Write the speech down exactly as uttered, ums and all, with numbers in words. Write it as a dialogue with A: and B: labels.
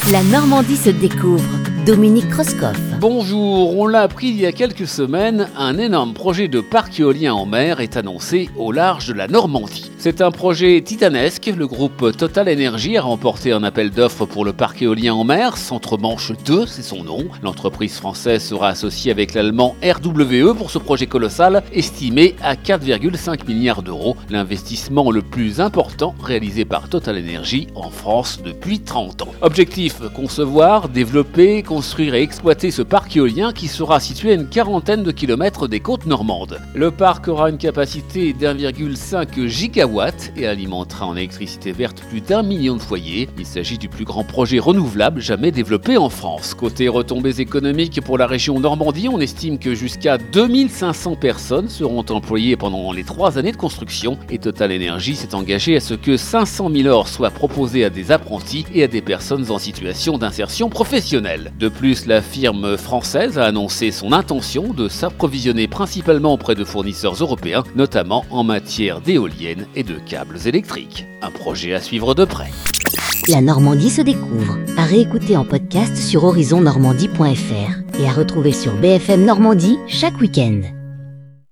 A: La Normandie se découvre. Dominique Kreuskopf.
B: Bonjour, on l'a appris il y a quelques semaines, un énorme projet de parc éolien en mer est annoncé au large de la Normandie. C'est un projet titanesque, le groupe Total Energy a remporté un appel d'offres pour le parc éolien en mer, Centre-Manche deux, c'est son nom. L'entreprise française sera associée avec l'allemand R W E pour ce projet colossal, estimé à quatre virgule cinq milliards d'euros, l'investissement le plus important réalisé par Total Energy en France depuis trente ans. Objectif, concevoir, développer, construire et exploiter ce parc éolien qui sera situé à une quarantaine de kilomètres des côtes normandes. Le parc aura une capacité d'un virgule cinq gigawatts et alimentera en électricité verte plus d'un million de foyers. Il s'agit du plus grand projet renouvelable jamais développé en France. Côté retombées économiques pour la région Normandie, on estime que jusqu'à deux mille cinq cents personnes seront employées pendant les trois années de construction et Total Energy s'est engagé à ce que cinq cent mille heures soient proposées à des apprentis et à des personnes en situation d'insertion professionnelle. De plus, la firme française a annoncé son intention de s'approvisionner principalement auprès de fournisseurs européens, notamment en matière d'éoliennes et de câbles électriques. Un projet à suivre de près.
A: La Normandie se découvre. À réécouter en podcast sur horizon normandie point f r et à retrouver sur B F M Normandie chaque week-end.